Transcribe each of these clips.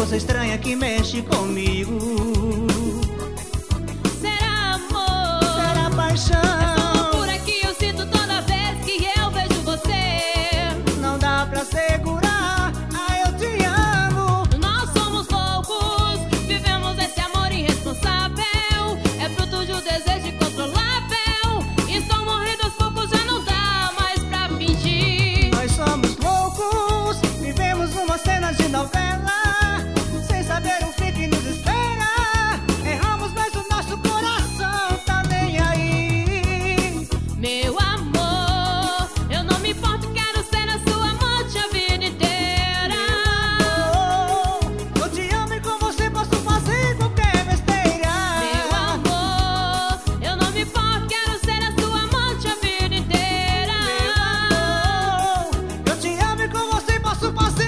força estranha que mexe comigo. Será amor? Será paixão? Essa loucura que eu sinto toda vez que eu vejo você. Não dá pra segurar, eu te amo. Nós somos loucos, vivemos esse amor irresponsável. É fruto de um desejo incontrolável. Estou morrendo aos poucos, já não dá mais pra fingir. Nós somos loucos, vivemos uma cena de novela, sem saber o fim que nos espera. Erramos, mas o nosso coração tá nem aí. Meu amor, eu não me importo, quero ser a sua amante a vida inteira. Eu te amo e com você posso fazer qualquer besteira. Meu amor, eu não me importo, quero ser a sua amante a vida inteira. Eu te amo e com você posso fazer.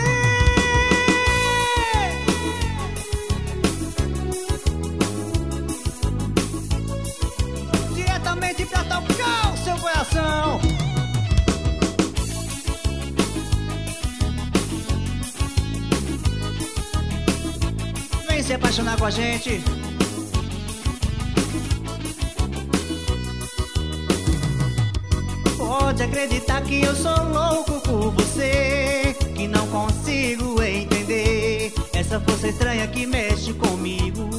Diretamente pra tocar o seu coração. Vem se apaixonar com a gente. Pode acreditar que eu sou louco por você, que não consigo entender essa força estranha que mexe comigo.